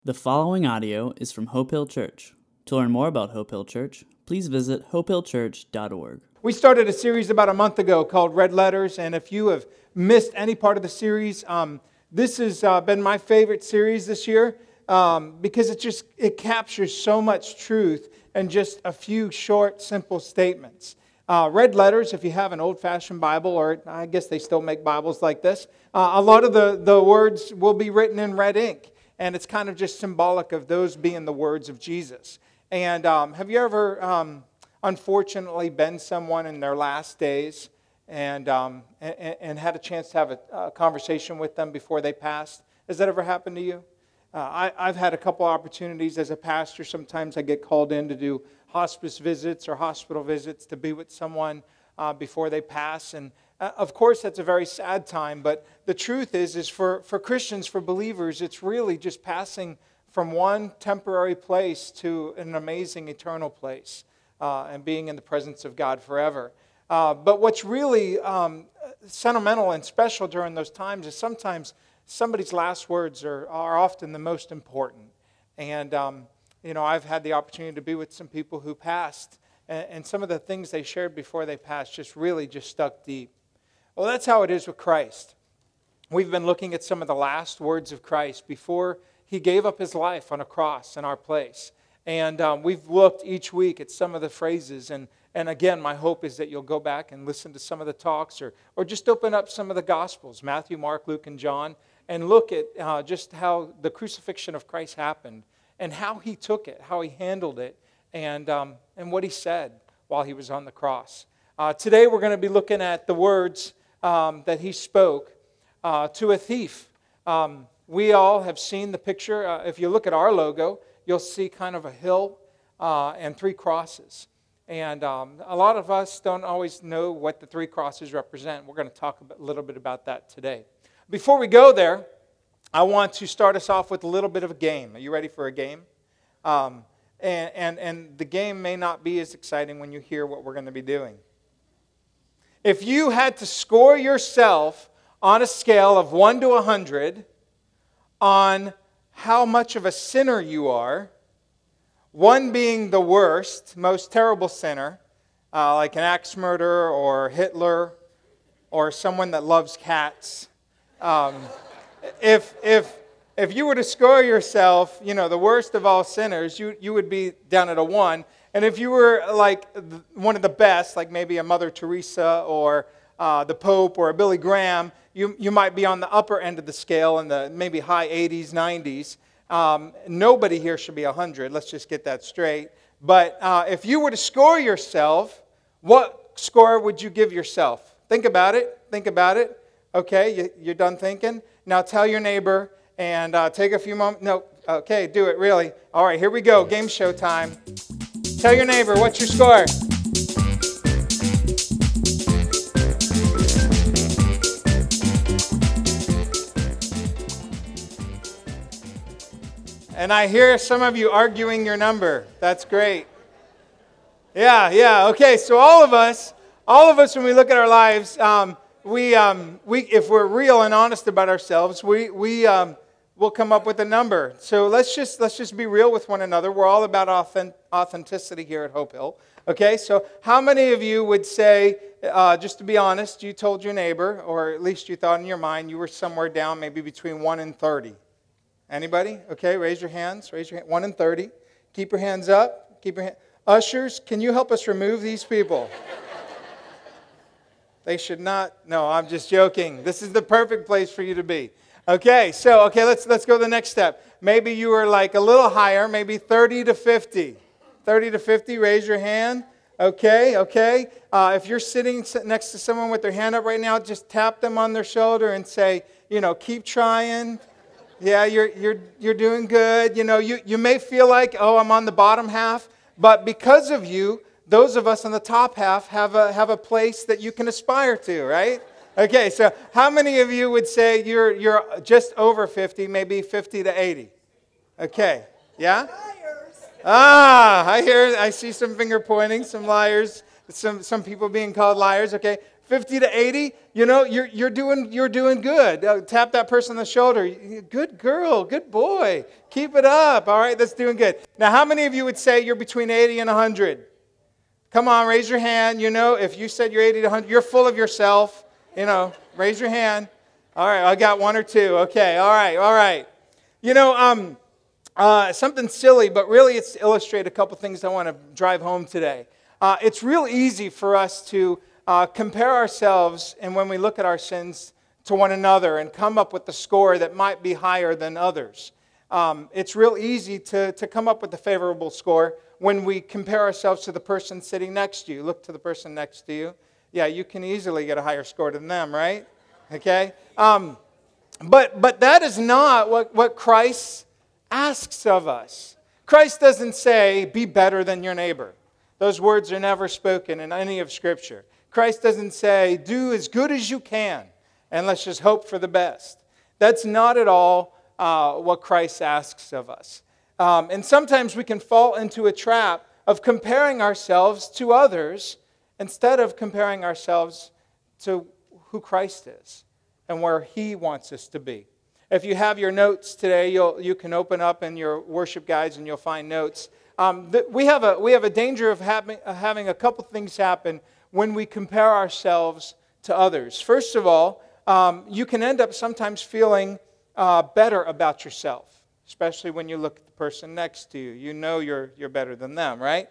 The following audio is from Hope Hill Church. To learn more about Hope Hill Church, please visit hopehillchurch.org. We started a series about a month ago called Red Letters, and if you have missed any part of the series, this has been my favorite series this year because it captures so much truth in just a few short, simple statements. Red Letters, if you have an old-fashioned Bible, or I guess they still make Bibles like this, a lot of the words will be written in red ink. And it's kind of just symbolic of those being the words of Jesus. And have you ever, unfortunately, been someone in their last days and had a chance to have a conversation with them before they passed? Has that ever happened to you? I've had a couple opportunities as a pastor. Sometimes I get called in to do hospice visits or hospital visits to be with someone before they pass. And of course, that's a very sad time, but the truth is for Christians, for believers, it's really just passing from one temporary place to an amazing eternal place and being in the presence of God forever. But what's really sentimental and special during those times is sometimes somebody's last words are often the most important. And, I've had the opportunity to be with some people who passed, and some of the things they shared before they passed just stuck deep. Well, that's how it is with Christ. We've been looking at some of the last words of Christ before He gave up His life on a cross in our place. And we've looked each week at some of the phrases. And again, my hope is that you'll go back and listen to some of the talks or just open up some of the Gospels, Matthew, Mark, Luke, and John, and look at just how the crucifixion of Christ happened and how He took it, how He handled it, and what He said while He was on the cross. Today we're going to be looking at the words that He spoke to a thief. We all have seen the picture. If you look at our logo, you'll see kind of a hill and three crosses. And a lot of us don't always know what the three crosses represent. We're going to talk a little bit about that today. Before we go there, I want to start us off with a little bit of a game. Are you ready for a game? And the game may not be as exciting when you hear what we're going to be doing. If you had to score yourself on a scale of 1 to 100 on how much of a sinner you are, 1 being the worst, most terrible sinner, like an axe murderer or Hitler or someone that loves cats, if you were to score yourself, the worst of all sinners, you would be down at a 1. And if you were like one of the best, like maybe a Mother Teresa or the Pope or a Billy Graham, you might be on the upper end of the scale in the maybe high 80s, 90s. Nobody here should be 100. Let's just get that straight. But if you were to score yourself, what score would you give yourself? Think about it. Think about it. Okay, you're done thinking? Now tell your neighbor and take a few moments. No, okay, do it, really. All right, here we go. Game show time. Tell your neighbor, what's your score? And I hear some of you arguing your number. That's great. Yeah. Okay, so all of us, when we look at our lives, we if we're real and honest about ourselves, we'll come up with a number. So let's just be real with one another. We're all about authenticity here at Hope Hill. Okay, so how many of you would say, just to be honest, you told your neighbor, or at least you thought in your mind, you were somewhere down maybe between 1 and 30? Anybody? Okay, raise your hands. 1 and 30. Keep your hands up. Ushers, can you help us remove these people? They should not. No, I'm just joking. This is the perfect place for you to be. Okay, let's go to the next step. Maybe you were like a little higher, maybe 30 to 50. 30 to 50, raise your hand. Okay. If you're sitting next to someone with their hand up right now, just tap them on their shoulder and say, keep trying. Yeah, you're doing good. You may feel like, I'm on the bottom half, but because of you, those of us on the top half have a place that you can aspire to, right? Okay, so how many of you would say you're just over 50, maybe 50 to 80? Okay, yeah? Liars. I see some finger pointing, some liars, some people being called liars. Okay, 50 to 80, you're doing good. Tap that person on the shoulder. Good girl, good boy. Keep it up. All right, that's doing good. Now, how many of you would say you're between 80 and 100? Come on, raise your hand. If you said you're 80 to 100, you're full of yourself. Raise your hand. All right, I got one or two. Okay, all right. Something silly, but really it's to illustrate a couple things I want to drive home today. It's real easy for us to compare ourselves, and when we look at our sins, to one another and come up with the score that might be higher than others. It's real easy to come up with a favorable score when we compare ourselves to the person sitting next to you. Look to the person next to you. Yeah, you can easily get a higher score than them, right? Okay? But that is not what Christ asks of us. Christ doesn't say, be better than your neighbor. Those words are never spoken in any of Scripture. Christ doesn't say, do as good as you can, and let's just hope for the best. That's not at all what Christ asks of us. And sometimes we can fall into a trap of comparing ourselves to others instead of comparing ourselves to who Christ is and where He wants us to be. If you have your notes today, you can open up in your worship guides and you'll find notes. We have a danger of having a couple things happen when we compare ourselves to others. First of all, you can end up sometimes feeling better about yourself, especially when you look at the person next to you. You know you're better than them, right?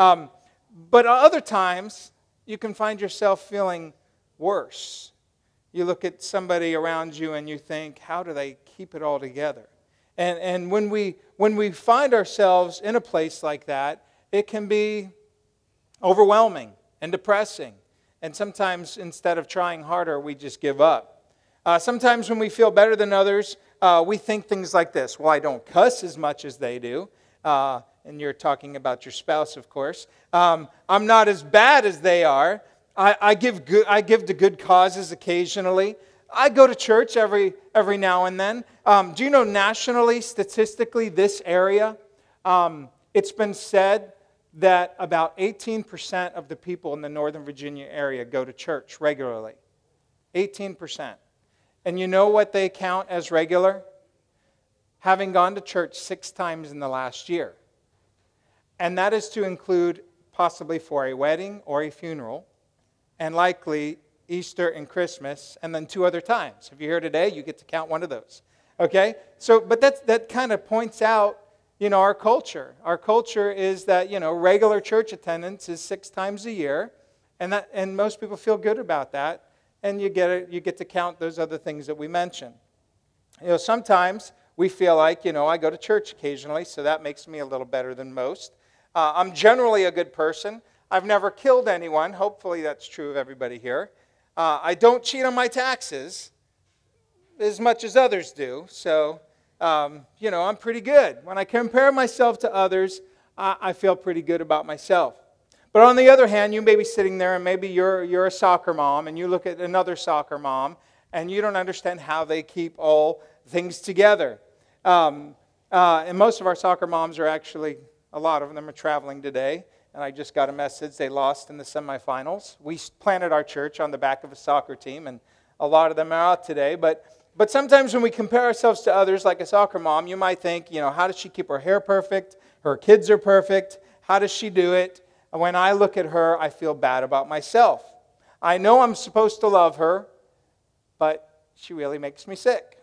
But other times, you can find yourself feeling worse. You look at somebody around you and you think, how do they keep it all together? And when we find ourselves in a place like that, it can be overwhelming and depressing. And sometimes instead of trying harder, we just give up. Sometimes when we feel better than others, we think things like this. Well, I don't cuss as much as they do. And you're talking about your spouse, of course. I'm not as bad as they are. I give to good causes occasionally. I go to church every now and then. Do you know nationally, statistically, this area, it's been said that about 18% of the people in the Northern Virginia area go to church regularly. 18%. And you know what they count as regular? Having gone to church 6 times in the last year. And that is to include possibly for a wedding or a funeral, and likely Easter and Christmas, and then 2 other times. If you're here today, you get to count one of those. Okay? But that kind of points out, our culture. Our culture is that, regular church attendance is 6 times a year, and most people feel good about that, and you get to count those other things that we mentioned. Sometimes we feel like, I go to church occasionally, so that makes me a little better than most. I'm generally a good person. I've never killed anyone. Hopefully that's true of everybody here. I don't cheat on my taxes as much as others do. So, I'm pretty good. When I compare myself to others, I feel pretty good about myself. But on the other hand, you may be sitting there and maybe you're a soccer mom and you look at another soccer mom and you don't understand how they keep all things together. And most of our soccer moms are actually, a lot of them are traveling today. And I just got a message they lost in the semifinals. We planted our church on the back of a soccer team, and a lot of them are out today. But sometimes when we compare ourselves to others, like a soccer mom, you might think, how does she keep her hair perfect? Her kids are perfect. How does she do it? When I look at her, I feel bad about myself. I know I'm supposed to love her, but she really makes me sick.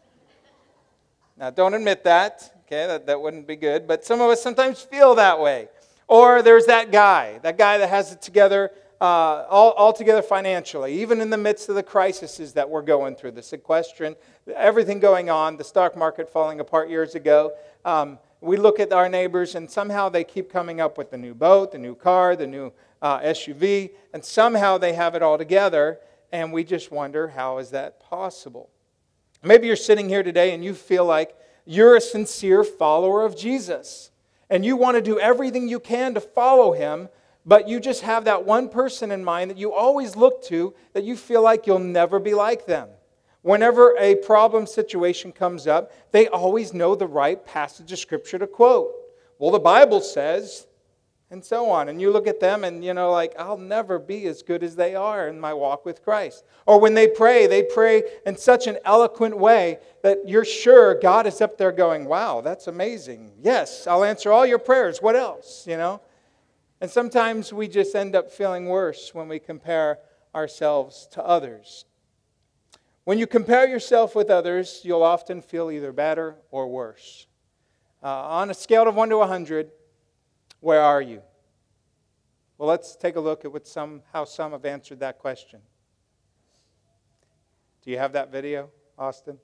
Now, don't admit that. Okay, that wouldn't be good. But some of us sometimes feel that way. Or there's that guy that has it together, all together financially, even in the midst of the crises that we're going through, the sequestration, everything going on, the stock market falling apart years ago. We look at our neighbors and somehow they keep coming up with the new boat, the new car, the new SUV, and somehow they have it all together, and we just wonder, how is that possible? Maybe you're sitting here today and you feel like you're a sincere follower of Jesus. And you want to do everything you can to follow Him, but you just have that one person in mind that you always look to, that you feel like you'll never be like them. Whenever a problem situation comes up, they always know the right passage of Scripture to quote. Well, the Bible says, and so on. And you look at them and, like, I'll never be as good as they are in my walk with Christ. Or when they pray in such an eloquent way that you're sure God is up there going, wow, that's amazing. Yes, I'll answer all your prayers. What else, And sometimes we just end up feeling worse when we compare ourselves to others. When you compare yourself with others, you'll often feel either better or worse. On a scale of 1 to 100, where are you? Well, let's take a look at how some have answered that question. Do you have that video, Austin?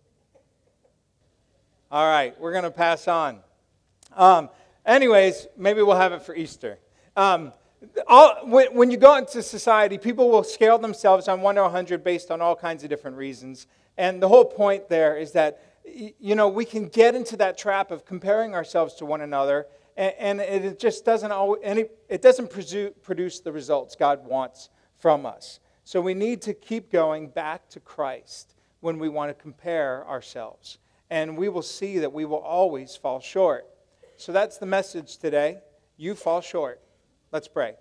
All right, we're going to pass on. Anyways, maybe we'll have it for Easter. When you go into society, people will scale themselves on 1 to 100 based on all kinds of different reasons. And the whole point there is that, we can get into that trap of comparing ourselves to one another, and it just doesn't produce the results God wants from us. So we need to keep going back to Christ when we want to compare ourselves. And we will see that we will always fall short. So that's the message today. You fall short. Let's pray.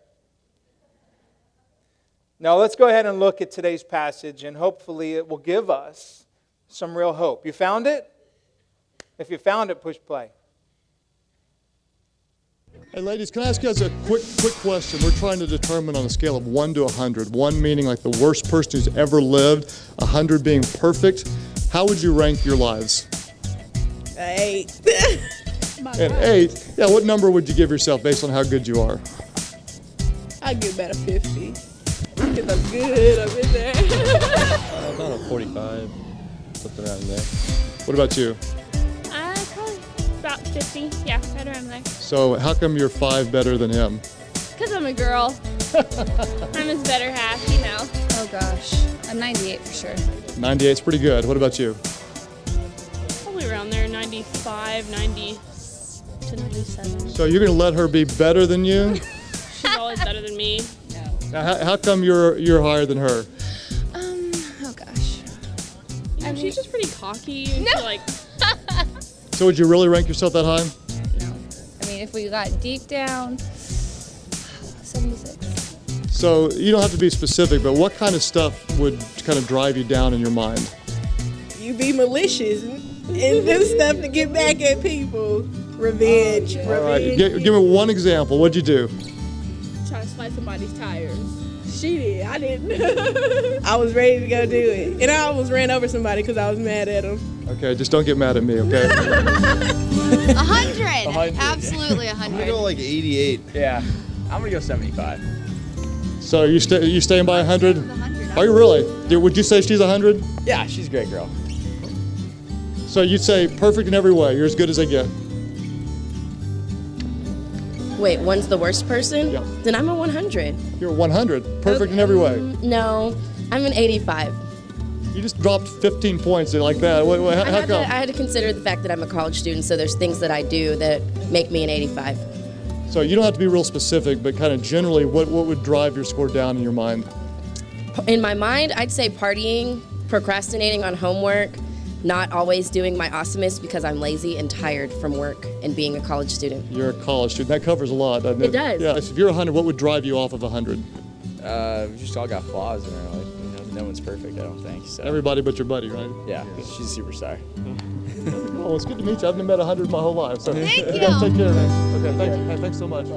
Now let's go ahead and look at today's passage, and hopefully it will give us some real hope. You found it? If you found it, push play. Hey ladies, can I ask you guys a quick question? We're trying to determine on a scale of 1 to 100. 1 meaning like the worst person who's ever lived, 100 being perfect. How would you rank your lives? 8. An 8? Yeah, what number would you give yourself based on how good you are? I give about a 50. Because I'm good, I'm in there. About a 45, something around there. What about you? Probably about 50. Yeah, right around there. So how come you're 5 better than him? Because I'm a girl. I'm his better half, Oh gosh, a 98 for sure. 98's pretty good. What about you? Probably around there, 95, 90 to 97. So you're going to let her be better than you? She's always better than me. Now, how come you're higher than her? Oh gosh. She's just pretty cocky. And no. So would you really rank yourself that high? No. I mean, if we got deep down, 76. So you don't have to be specific, but what kind of stuff would kind of drive you down in your mind? You be malicious and do stuff to get back at people. Revenge. All right, give me one example. What'd you do? Try to slice somebody's tires. She did. I didn't. I was ready to go do it. And I almost ran over somebody because I was mad at them. Okay, just don't get mad at me, okay? 100. Absolutely 100. I'm gonna go like 88. Yeah, I'm gonna go 75. So you staying by 100? 100. Are you really? Would you say she's 100? Yeah, she's a great girl. So you'd say perfect in every way. You're as good as they get. Wait, one's the worst person? Yeah. Then I'm a 100. You're 100. Perfect in every way. No, I'm an 85. You just dropped 15 points like that. How come? I had to consider the fact that I'm a college student, so there's things that I do that make me an 85. So you don't have to be real specific, but kind of generally, what would drive your score down in your mind? In my mind, I'd say partying, procrastinating on homework, not always doing my awesomest because I'm lazy and tired from work and being a college student. You're a college student. That covers a lot, doesn't it? It does. Yeah. If you're 100, what would drive you off of 100? We just all got flaws in our life. No one's perfect, I don't think. So. Everybody but your buddy, right? Yeah, she's a superstar. Well, it's good to meet you. I've never met 100 my whole life. So Thank you. guys take care, man. Okay, thanks so much.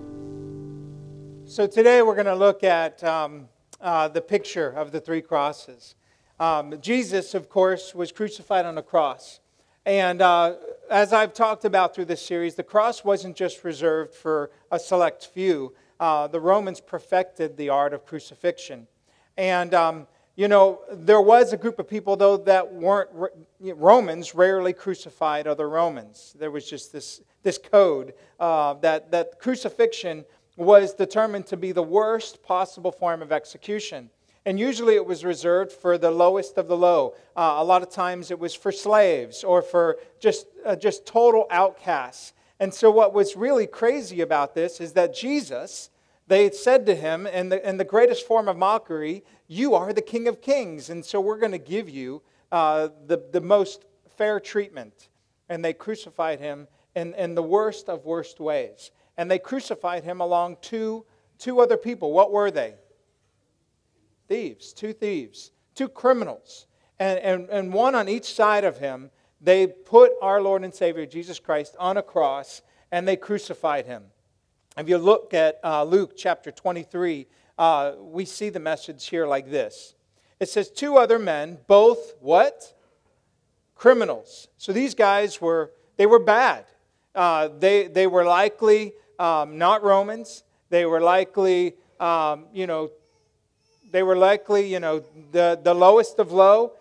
So today we're going to look at the picture of the 3 crosses. Jesus, of course, was crucified on a cross. And as I've talked about through this series, the cross wasn't just reserved for a select few. The Romans perfected the art of crucifixion. And, there was a group of people, though, that weren't Romans, rarely crucified other Romans. There was just this code that crucifixion was determined to be the worst possible form of execution. And usually it was reserved for the lowest of the low. A lot of times it was for slaves or for just total outcasts. And so what was really crazy about this is that Jesus, they said to him in the greatest form of mockery, "You are the King of Kings, and so we're going to give you the most fair treatment." And they crucified him in the worst of worst ways. And they crucified him along two other people. What were they? Thieves, two criminals. And one on each side of him. They put our Lord and Savior Jesus Christ on a cross and they crucified him. If you look at Luke chapter 23, we see the message here like this. It says, two other men, both what? Criminals. So these guys were bad. They were likely not Romans. They were likely, the lowest of low.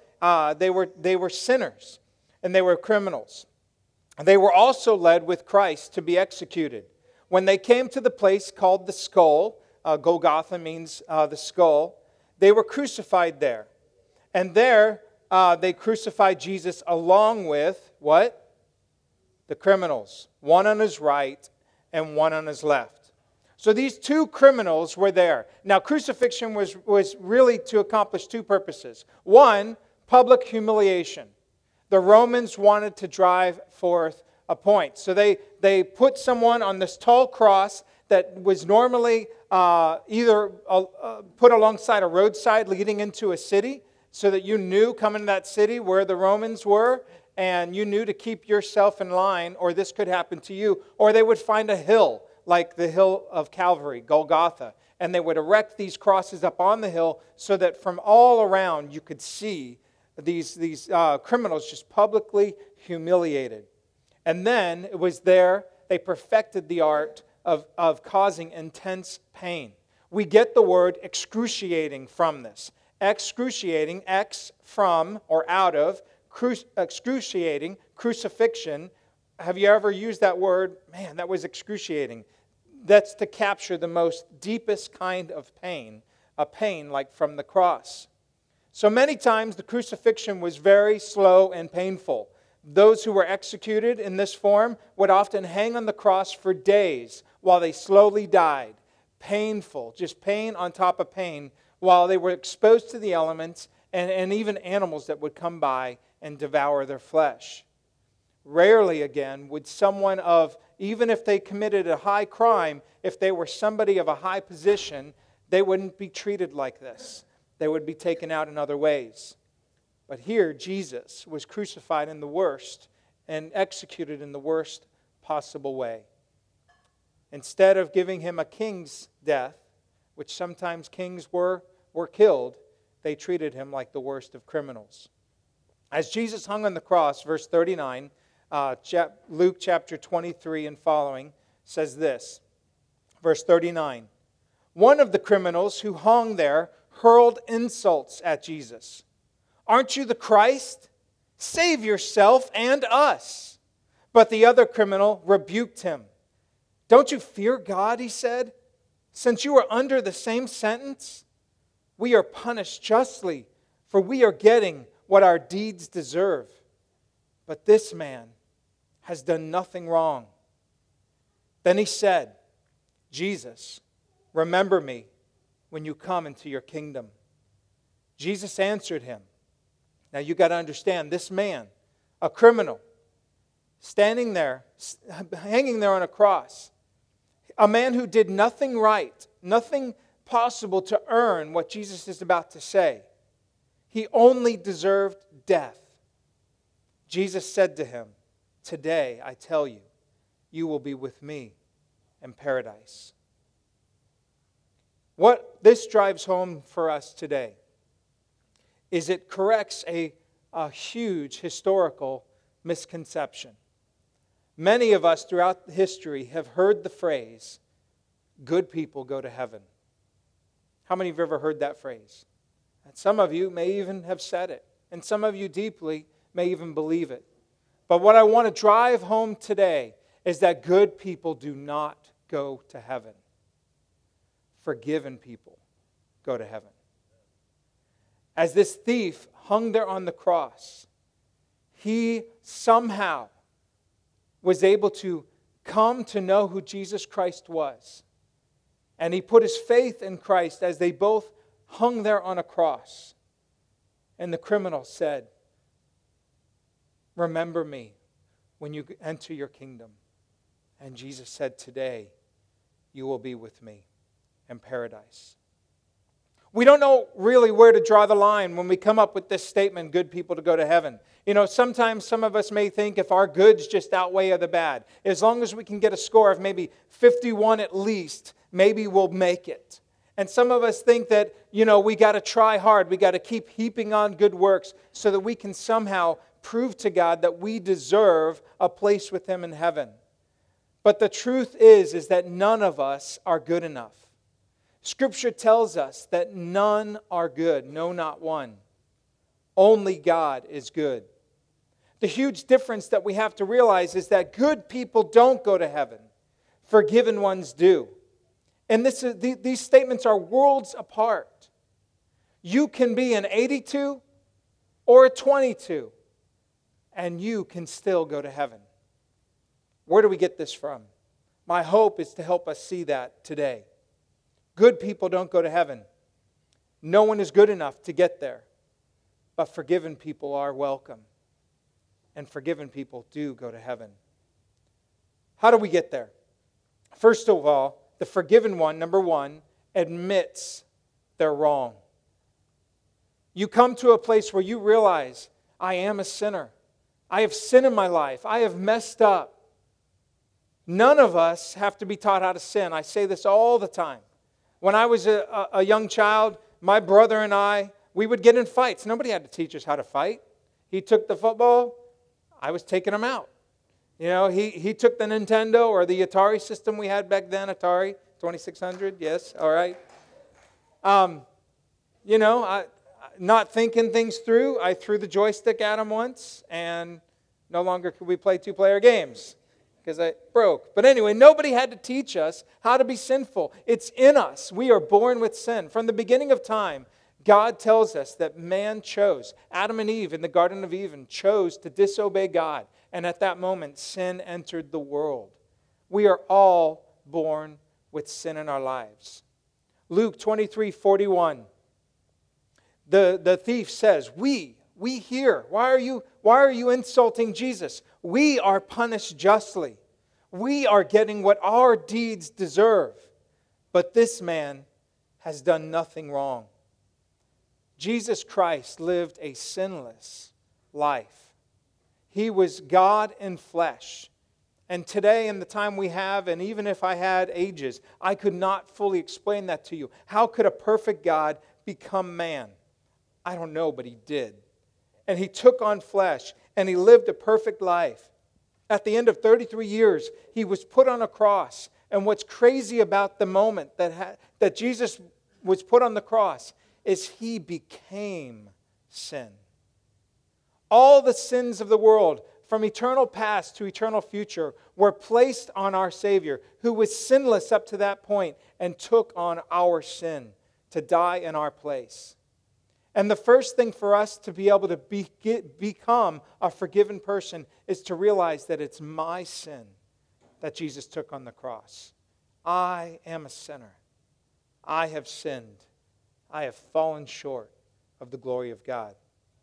They were sinners. And they were criminals. They were also led with Christ to be executed. When they came to the place called the skull, Golgotha means the skull, they were crucified there. And there they crucified Jesus along with, what? The criminals. One on his right and one on his left. So these two criminals were there. Now crucifixion was really to accomplish two purposes. One, public humiliation. The Romans wanted to drive forth a point. So they put someone on this tall cross that was normally either put alongside a roadside leading into a city so that you knew coming to that city where the Romans were and you knew to keep yourself in line or this could happen to you. Or they would find a hill like the hill of Calvary, Golgotha, and they would erect these crosses up on the hill so that from all around you could see these criminals just publicly humiliated. And then it was there they perfected the art of causing intense pain. We get the word excruciating from this. Excruciating, ex from or out of, excruciating, crucifixion. Have you ever used that word? Man, that was excruciating. That's to capture the most deepest kind of pain, a pain like from the cross. So many times the crucifixion was very slow and painful. Those who were executed in this form would often hang on the cross for days while they slowly died. Painful, just pain on top of pain, while they were exposed to the elements and even animals that would come by and devour their flesh. Rarely again would someone even if they committed a high crime, if they were somebody of a high position, they wouldn't be treated like this. They would be taken out in other ways. But here, Jesus was crucified in the worst and executed in the worst possible way. Instead of giving him a king's death, which sometimes kings were killed, they treated him like the worst of criminals. As Jesus hung on the cross, verse 39, Luke chapter 23 and following says this. Verse 39, one of the criminals who hung there hurled insults at Jesus. Aren't you the Christ? Save yourself and us. But the other criminal rebuked him. Don't you fear God, he said, since you are under the same sentence? We are punished justly, for we are getting what our deeds deserve. But this man has done nothing wrong. Then he said, Jesus, remember me when you come into your kingdom. Jesus answered him. Now you got to understand, this man, a criminal, standing there, hanging there on a cross, a man who did nothing right, nothing possible to earn what Jesus is about to say. He only deserved death. Jesus said to him, today I tell you, you will be with me in paradise. What this drives home for us today is it corrects a huge historical misconception. Many of us throughout history have heard the phrase, good people go to heaven. How many of you have ever heard that phrase? And some of you may even have said it, and some of you deeply may even believe it. But what I want to drive home today is that good people do not go to heaven. Forgiven people go to heaven. As this thief hung there on the cross, he somehow was able to come to know who Jesus Christ was. And he put his faith in Christ as they both hung there on a cross. And the criminal said, remember me when you enter your kingdom. And Jesus said, today you will be with me in paradise. We don't know really where to draw the line when we come up with this statement, good people to go to heaven. You know, sometimes some of us may think if our goods just outweigh the bad, as long as we can get a score of maybe 51 at least, maybe we'll make it. And some of us think that, you know, we got to try hard. We got to keep heaping on good works so that we can somehow prove to God that we deserve a place with Him in heaven. But the truth is that none of us are good enough. Scripture tells us that none are good, no, not one. Only God is good. The huge difference that we have to realize is that good people don't go to heaven. Forgiven ones do. And these statements are worlds apart. You can be an 82 or a 22, and you can still go to heaven. Where do we get this from? My hope is to help us see that today. Good people don't go to heaven. No one is good enough to get there. But forgiven people are welcome. And forgiven people do go to heaven. How do we get there? First of all, the forgiven one, number one, admits they're wrong. You come to a place where you realize, I am a sinner. I have sin in my life. I have messed up. None of us have to be taught how to sin. I say this all the time. When I was a young child, my brother and I, we would get in fights. Nobody had to teach us how to fight. He took the football, I was taking him out. You know, he took the Nintendo or the Atari system we had back then, Atari 2600, yes, all right. You know, not thinking things through, I threw the joystick at him once, and no longer could we play two-player games because I broke. But anyway, nobody had to teach us how to be sinful. It's in us. We are born with sin. From the beginning of time, God tells us that man chose, Adam and Eve in the Garden of Eden chose to disobey God. And at that moment, sin entered the world. We are all born with sin in our lives. Luke 23:41. The thief says, we here. Why are you insulting Jesus? We are punished justly. We are getting what our deeds deserve. But this man has done nothing wrong. Jesus Christ lived a sinless life. He was God in flesh. And today, in the time we have, and even if I had ages, I could not fully explain that to you. How could a perfect God become man? I don't know, but He did. And He took on flesh, and He lived a perfect life. At the end of 33 years, He was put on a cross. And what's crazy about the moment that Jesus was put on the cross is He became sin. All the sins of the world, from eternal past to eternal future, were placed on our Savior, who was sinless up to that point and took on our sin to die in our place. And the first thing for us to be able to become a forgiven person is to realize that it's my sin that Jesus took on the cross. I am a sinner. I have sinned. I have fallen short of the glory of God.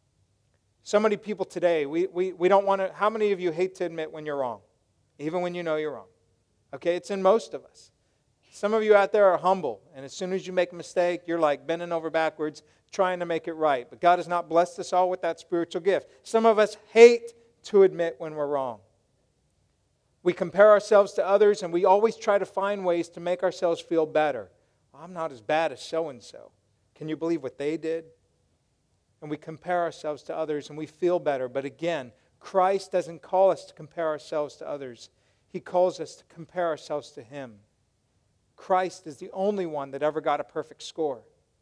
So many people today, we don't want to. How many of you hate to admit when you're wrong? Even when you know you're wrong. Okay, it's in most of us. Some of you out there are humble, and as soon as you make a mistake, you're like bending over backwards, trying to make it right. But God has not blessed us all with that spiritual gift. Some of us hate to admit when we're wrong. We compare ourselves to others, and we always try to find ways to make ourselves feel better. I'm not as bad as so-and-so. Can you believe what they did? And we compare ourselves to others, and we feel better. But again, Christ doesn't call us to compare ourselves to others. He calls us to compare ourselves to Him. Christ is the only one that ever got a perfect score.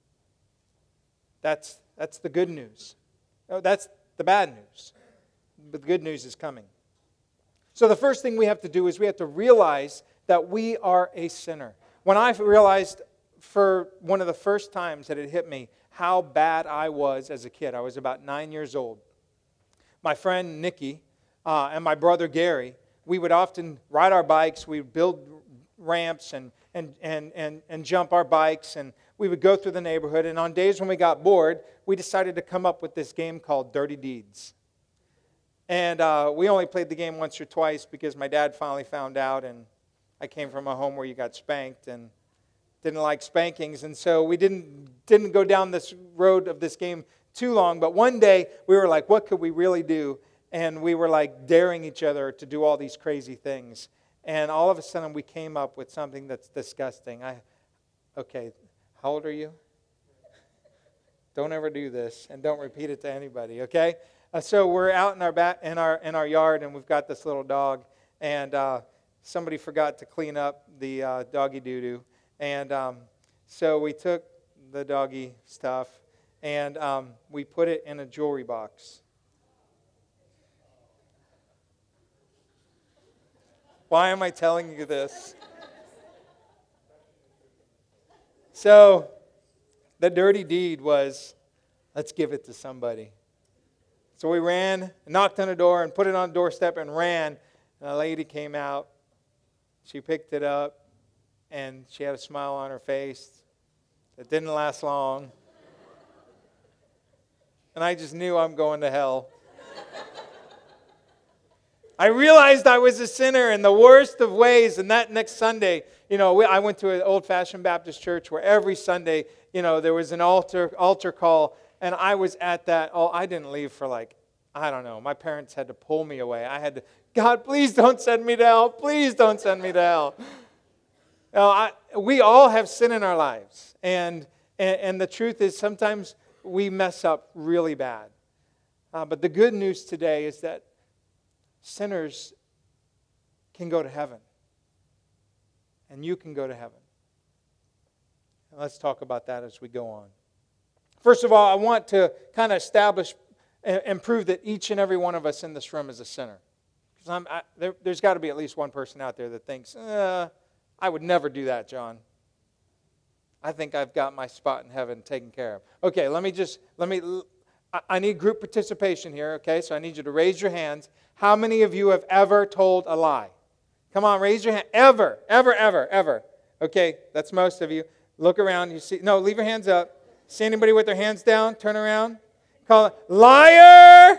That's the good news. No, that's the bad news. But the good news is coming. So the first thing we have to do is we have to realize that we are a sinner. When I realized for one of the first times that it hit me how bad I was as a kid, I was about 9 years old. My friend Nikki and my brother Gary, we would often ride our bikes. We would build ramps and jump our bikes, and we would go through the neighborhood. And on days when we got bored, we decided to come up with this game called Dirty Deeds. And we only played the game once or twice because my dad finally found out, and I came from a home where you got spanked and didn't like spankings. And so we didn't go down this road of this game too long. But one day we were like, what could we really do? And we were like daring each other to do all these crazy things. And all of a sudden we came up with something that's disgusting. Okay, how old are you? Don't ever do this, and don't repeat it to anybody, okay? So we're out in our yard, and we've got this little dog, and somebody forgot to clean up the doggy doo-doo. And so we took the doggy stuff, and we put it in a jewelry box. Why am I telling you this? So the dirty deed was, let's give it to somebody. So we ran, knocked on the door, and put it on the doorstep and ran. And a lady came out. She picked it up, and she had a smile on her face. It didn't last long. And I just knew I'm going to hell. I realized I was a sinner in the worst of ways. And that next Sunday, I went to an old-fashioned Baptist church where every Sunday, there was an altar call. And I was at that. I didn't leave for my parents had to pull me away. I had to, God, please don't send me to hell. Please don't send me to hell. We all have sin in our lives. And the truth is sometimes we mess up really bad. But the good news today is that sinners can go to heaven. And you can go to heaven. And let's talk about that as we go on. First of all, I want to kind of establish and prove that each and every one of us in this room is a sinner. Because there's got to be at least one person out there that thinks, I would never do that, John. I think I've got my spot in heaven taken care of. Okay, I need group participation here, okay? So I need you to raise your hands. How many of you have ever told a lie? Come on, raise your hand. Ever. Okay, that's most of you. Look around. Leave your hands up. See anybody with their hands down? Turn around. Call it, liar!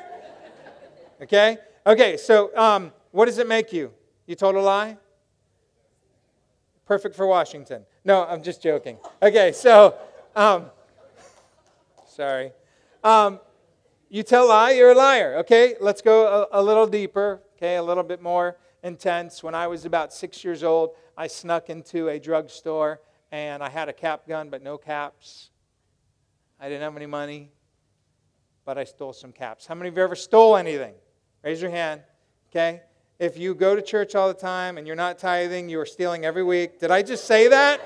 Okay, so what does it make you? You told a lie? Perfect for Washington. No, I'm just joking. Okay, so, sorry. You tell a lie, you're a liar. Okay, let's go a little deeper, a little bit more intense. When I was about 6 years old, I snuck into a drugstore, and I had a cap gun, but no caps. I didn't have any money, but I stole some caps. How many of you ever stole anything? Raise your hand, okay? If you go to church all the time and you're not tithing, you are stealing every week. Did I just say that?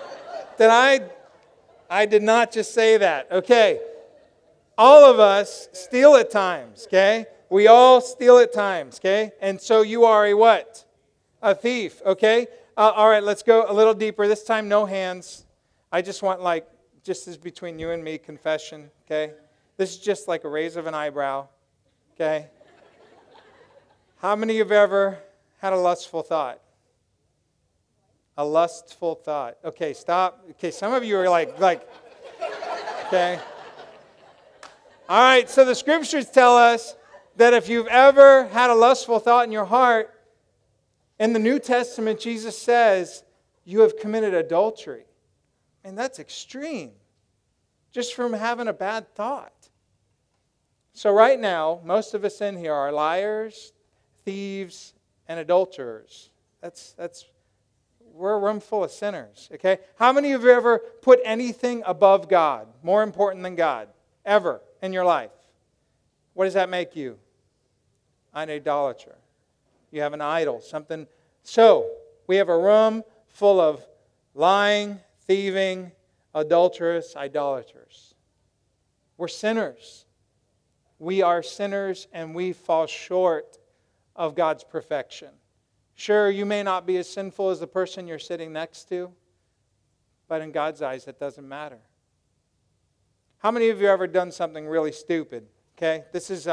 I did not just say that. Okay. All of us steal at times, okay? We all steal at times, okay? And so you are a what? A thief, okay? All right, let's go a little deeper. This time, no hands. I just want just as between you and me, confession, okay? This is just like a raise of an eyebrow, okay? How many of you have ever had a lustful thought? A lustful thought. Okay, stop. Okay, some of you are like, okay? All right, so the scriptures tell us that if you've ever had a lustful thought in your heart, in the New Testament, Jesus says, you have committed adultery. And that's extreme, just from having a bad thought. So right now, most of us in here are liars, thieves, and adulterers. We're a room full of sinners, okay? How many of you ever put anything above God, more important than God, ever in your life? What does that make you? An idolater. You have an idol, something. So, we have a room full of lying, thieving, adulterous, idolaters. We're sinners. We are sinners and we fall short of God's perfection. Sure, you may not be as sinful as the person you're sitting next to, but in God's eyes, it doesn't matter. How many of you have ever done something really stupid? Okay, this is,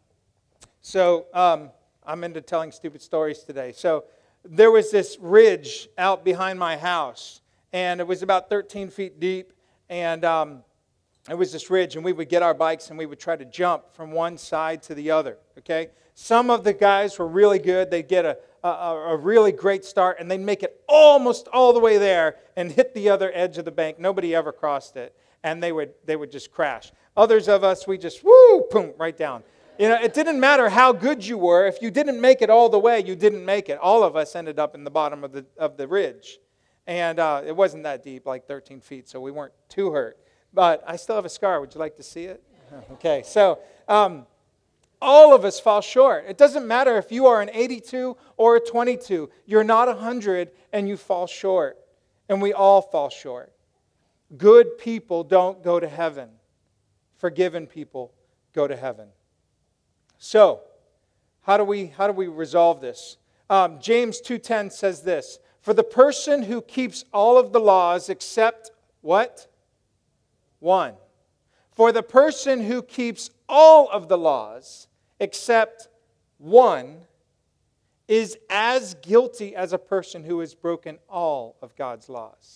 I'm into telling stupid stories today. So there was this ridge out behind my house, and it was about 13 feet deep, and it was this ridge, and we would get our bikes and we would try to jump from one side to the other, okay? Some of the guys were really good. They'd get a really great start, and they'd make it almost all the way there and hit the other edge of the bank. Nobody ever crossed it, and they would just crash. Others of us, we just, woo, boom, right down. You know, it didn't matter how good you were. If you didn't make it all the way, you didn't make it. All of us ended up in the bottom of the ridge. And it wasn't that deep, like 13 feet, so we weren't too hurt. But I still have a scar. Would you like to see it? Okay, so all of us fall short. It doesn't matter if you are an 82 or a 22. You're not 100 and you fall short. And we all fall short. Good people don't go to heaven. Forgiven people go to heaven. So, how do we resolve this? James 2:10 says this, "For the person who keeps all of the laws except," what? One. "For the person who keeps all of the laws except one is as guilty as a person who has broken all of God's laws."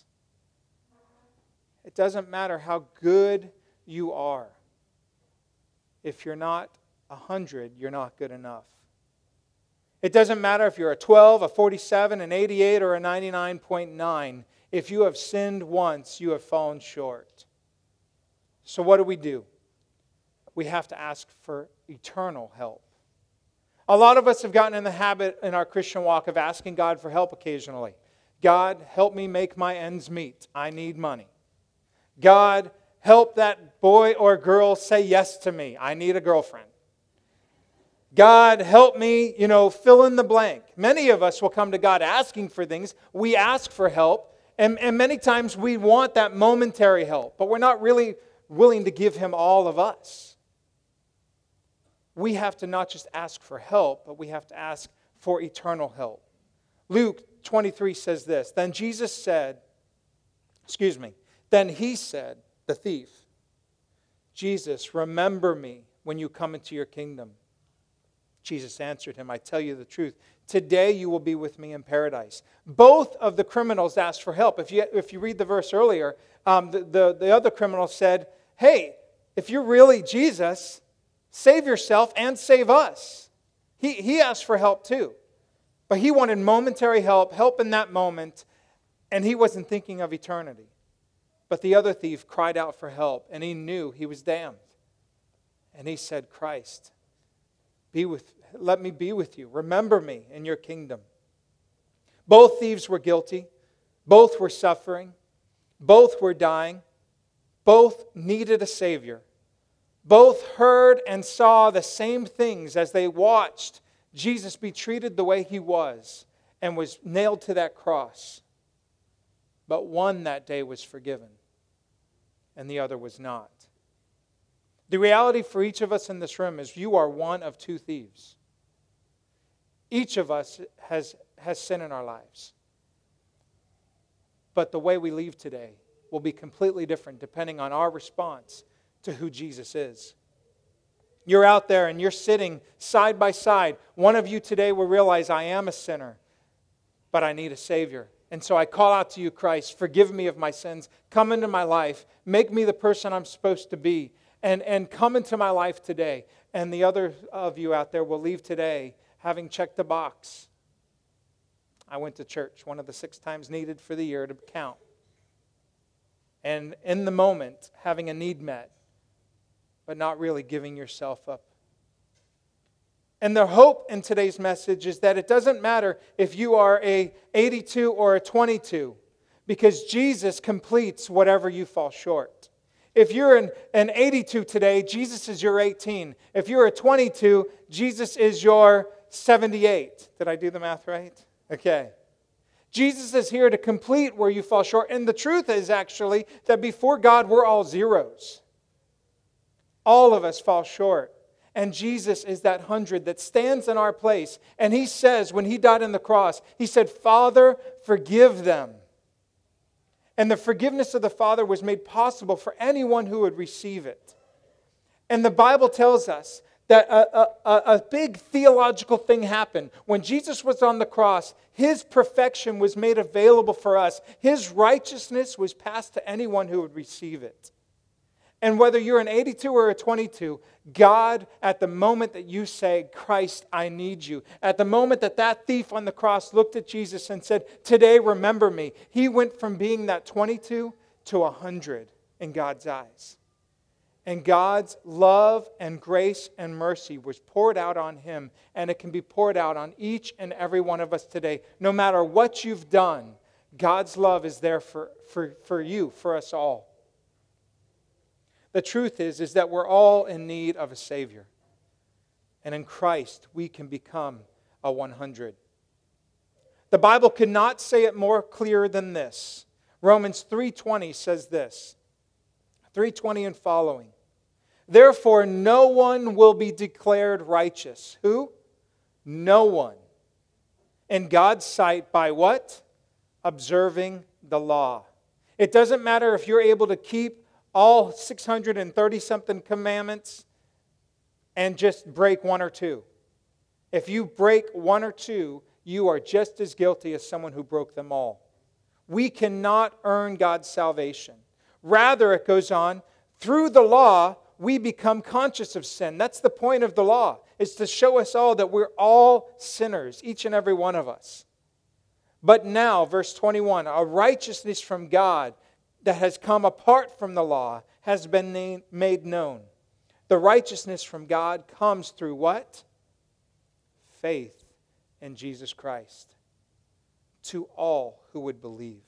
It doesn't matter how good you are. If you're not 100, you're not good enough. It doesn't matter if you're a 12, a 47, an 88, or a 99.9. If you have sinned once, you have fallen short. So what do? We have to ask for eternal help. A lot of us have gotten in the habit in our Christian walk of asking God for help occasionally. God, help me make my ends meet. I need money. God, help that boy or girl say yes to me. I need a girlfriend. God, help me, fill in the blank. Many of us will come to God asking for things. We ask for help, and many times we want that momentary help, but we're not really willing to give Him all of us. We have to not just ask for help, but we have to ask for eternal help. Luke 23 says this, Then he said, the thief, "Jesus, remember me when you come into your kingdom." Jesus answered him, "I tell you the truth. Today you will be with me in paradise." Both of the criminals asked for help. If you read the verse earlier, the other criminal said, "Hey, if you're really Jesus, save yourself and save us." He asked for help too. But he wanted momentary help in that moment, and he wasn't thinking of eternity. But the other thief cried out for help, and he knew he was damned. And he said, "Christ, let me be with you. Remember me in your kingdom." Both thieves were guilty. Both were suffering. Both were dying. Both needed a Savior. Both heard and saw the same things as they watched Jesus be treated the way He was and was nailed to that cross. But one that day was forgiven, and the other was not. The reality for each of us in this room is you are one of two thieves. Each of us has sin in our lives. But the way we leave today will be completely different depending on our response to who Jesus is. You're out there and you're sitting side by side. One of you today will realize, I am a sinner, but I need a Savior. And so I call out to you, Christ, forgive me of my sins. Come into my life. Make me the person I'm supposed to be. And come into my life today. And the other of you out there will leave today having checked the box. I went to church, one of the 6 times needed for the year to count. And in the moment, having a need met, but not really giving yourself up. And the hope in today's message is that it doesn't matter if you are a 82 or a 22, because Jesus completes whatever you fall short. If you're an 82 today, Jesus is your 18. If you're a 22, Jesus is your 78. Did I do the math right? Okay. Jesus is here to complete where you fall short. And the truth is actually that before God, we're all zeros. All of us fall short. And Jesus is that 100 that stands in our place. And He says, when He died on the cross, He said, "Father, forgive them." And the forgiveness of the Father was made possible for anyone who would receive it. And the Bible tells us that a big theological thing happened. When Jesus was on the cross, His perfection was made available for us. His righteousness was passed to anyone who would receive it. And whether you're an 82 or a 22, God, at the moment that you say, Christ, I need you, at the moment that that thief on the cross looked at Jesus and said, today remember me, he went from being that 22 to 100 in God's eyes. And God's love and grace and mercy was poured out on him, and it can be poured out on each and every one of us today. No matter what you've done, God's love is there for you, for us all. The truth is that we're all in need of a Savior. And in Christ, we can become a 100. The Bible could not say it more clear than this. Romans 3:20 says this. 3:20 and following. Therefore, no one will be declared righteous. Who? No one. In God's sight by what? Observing the law. It doesn't matter if you're able to keep all 630-something commandments and just break one or two. If you break one or two, you are just as guilty as someone who broke them all. We cannot earn God's salvation. Rather, it goes on, through the law, we become conscious of sin. That's the point of the law, is to show us all that we're all sinners, each and every one of us. But now, verse 21, a righteousness from God that has come apart from the law has been made known. The righteousness from God comes through what? Faith in Jesus Christ. To all who would believe.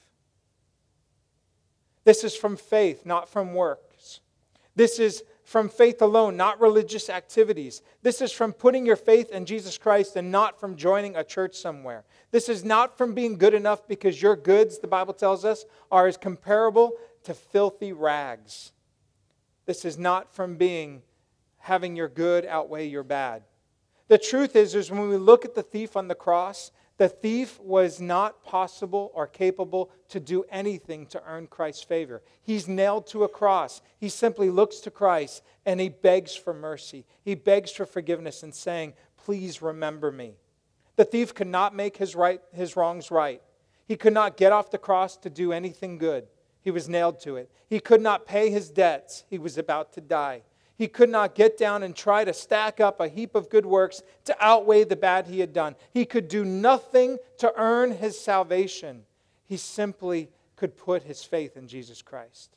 This is from faith, not from works. This is from faith alone, not religious activities. This is from putting your faith in Jesus Christ and not from joining a church somewhere. This is not from being good enough because your goods, the Bible tells us, are as comparable to filthy rags. This is not from having your good outweigh your bad. The truth is when we look at the thief on the cross, the thief was not possible or capable to do anything to earn Christ's favor. He's nailed to a cross. He simply looks to Christ and he begs for mercy. He begs for forgiveness and saying, please remember me. The thief could not make his wrongs right. He could not get off the cross to do anything good. He was nailed to it. He could not pay his debts. He was about to die. He could not get down and try to stack up a heap of good works to outweigh the bad he had done. He could do nothing to earn his salvation. He simply could put his faith in Jesus Christ.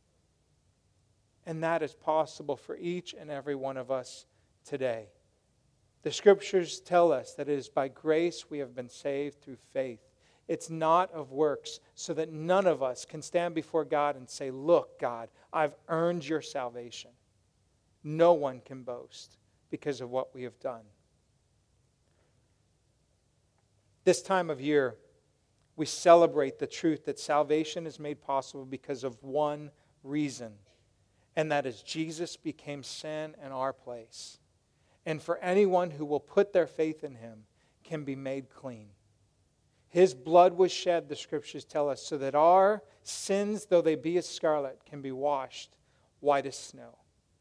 And that is possible for each and every one of us today. The Scriptures tell us that it is by grace we have been saved through faith. It's not of works, so that none of us can stand before God and say, look, God, I've earned your salvation. No one can boast because of what we have done. This time of year, we celebrate the truth that salvation is made possible because of one reason, and that is Jesus became sin in our place. And for anyone who will put their faith in him can be made clean. His blood was shed, the Scriptures tell us, so that our sins, though they be as scarlet, can be washed white as snow.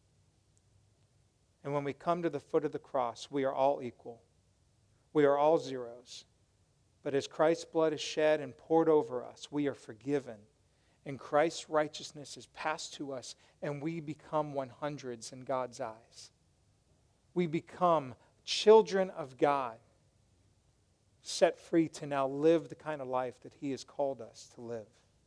And when we come to the foot of the cross, we are all equal. We are all zeros. But as Christ's blood is shed and poured over us, we are forgiven. And Christ's righteousness is passed to us, and we become 100s in God's eyes. We become children of God, set free to now live the kind of life that He has called us to live.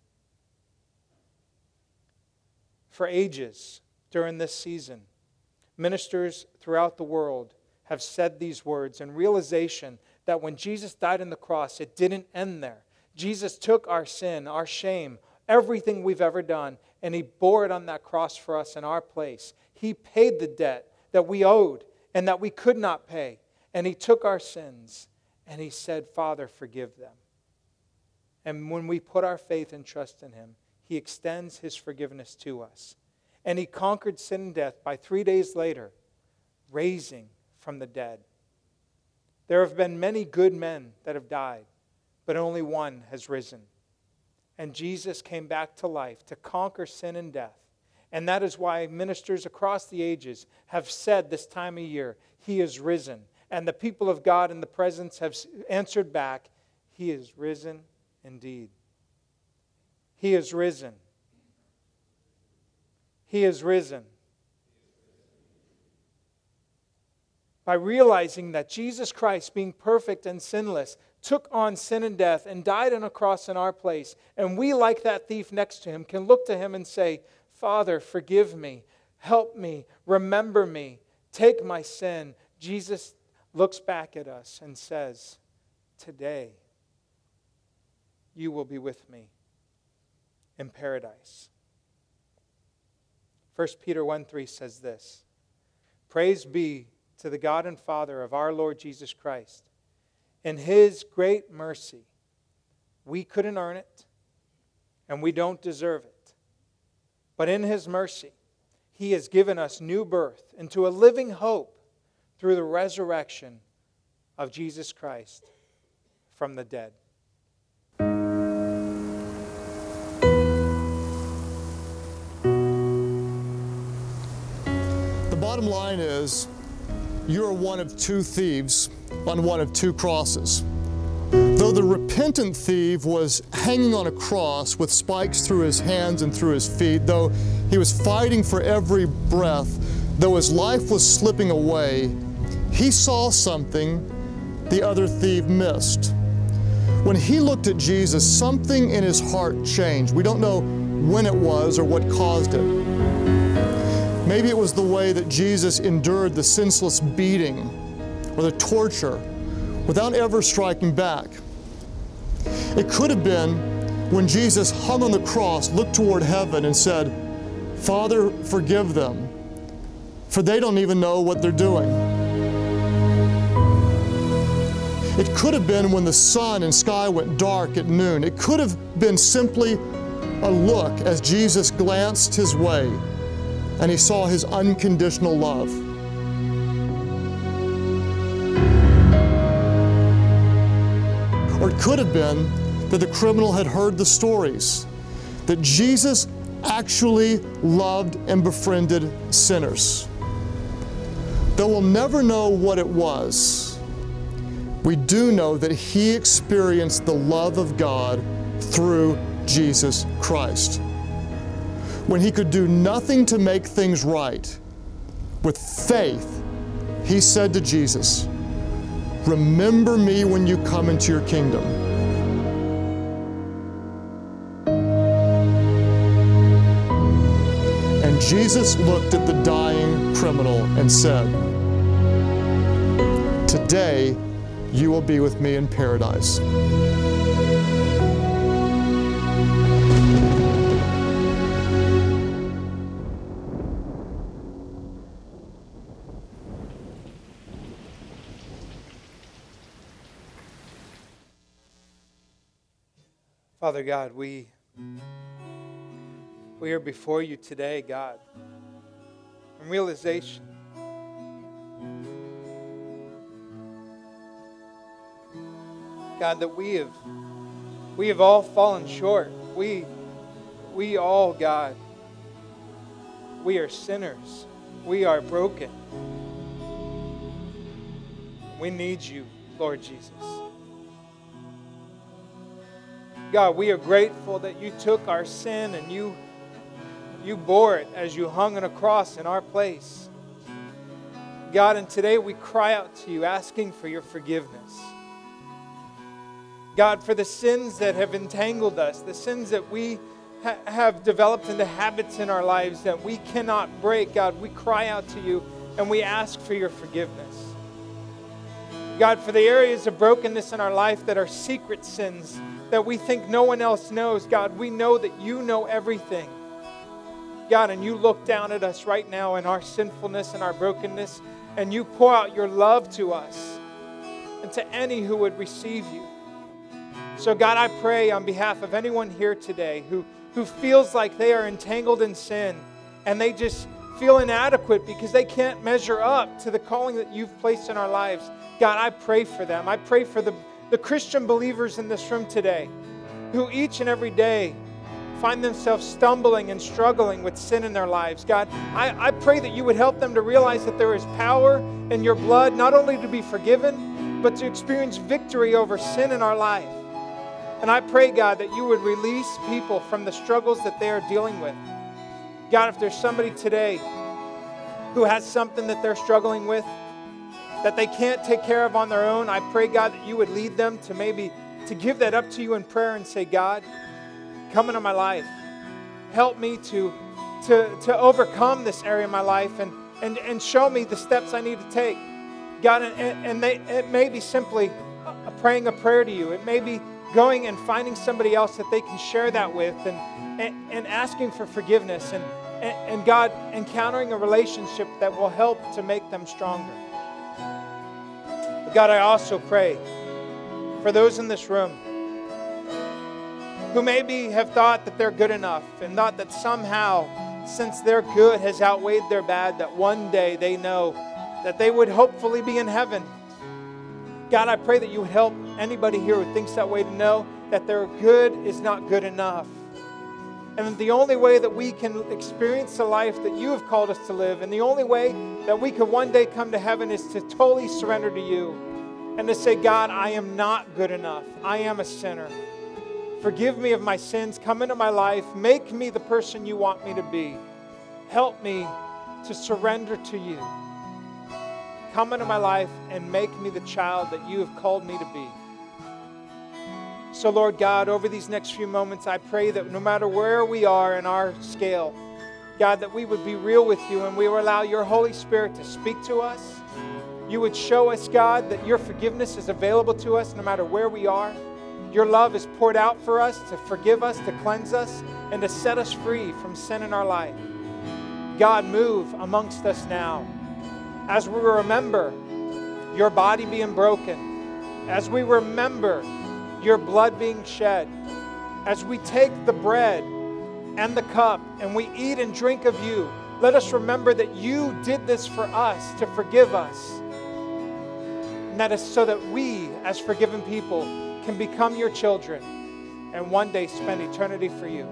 For ages during this season, ministers throughout the world have said these words in realization that when Jesus died on the cross, it didn't end there. Jesus took our sin, our shame, everything we've ever done, and He bore it on that cross for us in our place. He paid the debt that we owed and that we could not pay. And He took our sins and He said, Father, forgive them. And when we put our faith and trust in Him, He extends His forgiveness to us. And He conquered sin and death by 3 days later, raising from the dead. There have been many good men that have died, but only one has risen. And Jesus came back to life to conquer sin and death. And that is why ministers across the ages have said this time of year, He is risen. And the people of God in the presence have answered back, He is risen indeed. He is risen. He is risen. By realizing that Jesus Christ, being perfect and sinless, took on sin and death and died on a cross in our place. And we, like that thief next to him, can look to him and say, Father, forgive me, help me, remember me, take my sin. Jesus looks back at us and says, today you will be with me in paradise. 1 Peter 1:3 says this, Praise be to the God and Father of our Lord Jesus Christ. In His great mercy, we couldn't earn it, and we don't deserve it. But in His mercy, He has given us new birth into a living hope through the resurrection of Jesus Christ from the dead. The bottom line is, you're one of two thieves on one of two crosses. Though the repentant thief was hanging on a cross with spikes through his hands and through his feet, though he was fighting for every breath, though his life was slipping away, he saw something the other thief missed. When he looked at Jesus, something in his heart changed. We don't know when it was or what caused it. Maybe it was the way that Jesus endured the senseless beating or the torture without ever striking back. It could have been when Jesus hung on the cross, looked toward heaven and said, Father, forgive them, for they don't even know what they're doing. It could have been when the sun and sky went dark at noon. It could have been simply a look as Jesus glanced his way and he saw his unconditional love. Or it could have been that the criminal had heard the stories, that Jesus actually loved and befriended sinners. Though we'll never know what it was, we do know that he experienced the love of God through Jesus Christ. When he could do nothing to make things right, with faith, he said to Jesus, remember me when you come into your kingdom. And Jesus looked at the dying criminal and said, today you will be with me in paradise. Father God, we are before you today, God, in realization God, that we have all fallen short. We all, God, we are sinners. We are broken. We need you, Lord Jesus. God, we are grateful that you took our sin and you bore it as you hung on a cross in our place. God, and today we cry out to you asking for your forgiveness. God, for the sins that have entangled us, the sins that we have developed into habits in our lives that we cannot break, God, we cry out to you and we ask for your forgiveness. God, for the areas of brokenness in our life that are secret sins that we think no one else knows, God, we know that you know everything. God, and you look down at us right now in our sinfulness and our brokenness, and you pour out your love to us and to any who would receive you. So God, I pray on behalf of anyone here today who feels like they are entangled in sin and they just feel inadequate because they can't measure up to the calling that you've placed in our lives. God, I pray for them. I pray for the Christian believers in this room today who each and every day find themselves stumbling and struggling with sin in their lives. God, I pray that you would help them to realize that there is power in your blood, not only to be forgiven, but to experience victory over sin in our life. And I pray, God, that you would release people from the struggles that they are dealing with. God, if there's somebody today who has something that they're struggling with, that they can't take care of on their own, I pray, God, that you would lead them to maybe to give that up to you in prayer and say, God, come into my life. Help me to overcome this area of my life and show me the steps I need to take. God, it may be simply praying a prayer to you. It may be going and finding somebody else that they can share that with and asking for forgiveness and God, encountering a relationship that will help to make them stronger. But God, I also pray for those in this room who maybe have thought that they're good enough and thought that somehow, since their good has outweighed their bad, that one day they know that they would hopefully be in heaven. God, I pray that you would help anybody here who thinks that way to know that their good is not good enough. And that the only way that we can experience the life that you have called us to live, and the only way that we could one day come to heaven, is to totally surrender to you and to say, God, I am not good enough. I am a sinner. Forgive me of my sins. Come into my life. Make me the person you want me to be. Help me to surrender to you. Come into my life and make me the child that you have called me to be. So, Lord God, over these next few moments, I pray that no matter where we are in our scale, God, that we would be real with you and we would allow your Holy Spirit to speak to us. You would show us, God, that your forgiveness is available to us no matter where we are. Your love is poured out for us to forgive us, to cleanse us, and to set us free from sin in our life. God, move amongst us now. As we remember your body being broken, as we remember your blood being shed, as we take the bread and the cup and we eat and drink of you, let us remember that you did this for us to forgive us. And that is so that we, as forgiven people, can become your children and one day spend eternity for you.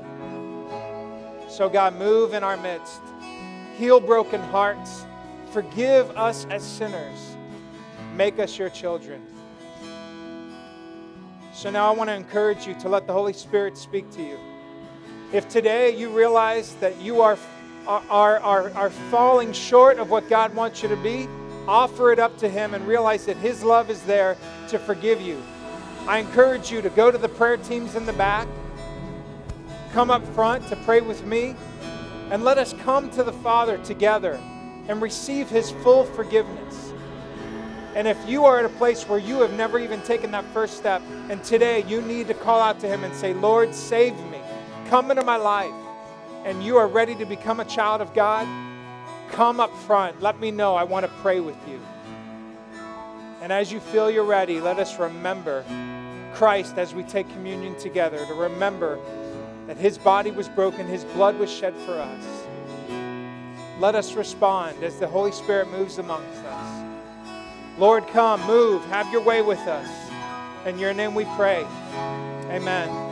So God, move in our midst. Heal broken hearts. Forgive us as sinners. Make us your children. So now I want to encourage you to let the Holy Spirit speak to you. If today you realize that you are falling short of what God wants you to be, offer it up to Him and realize that His love is there to forgive you. I encourage you to go to the prayer teams in the back, come up front to pray with me, and let us come to the Father together and receive His full forgiveness. And if you are at a place where you have never even taken that first step, and today you need to call out to Him and say, Lord, save me, come into my life, and you are ready to become a child of God, come up front. Let me know. I want to pray with you. And as you feel you're ready, let us remember Christ as we take communion together, to remember that His body was broken, His blood was shed for us. Let us respond as the Holy Spirit moves amongst us. Lord, come, move, have your way with us. In your name we pray. Amen.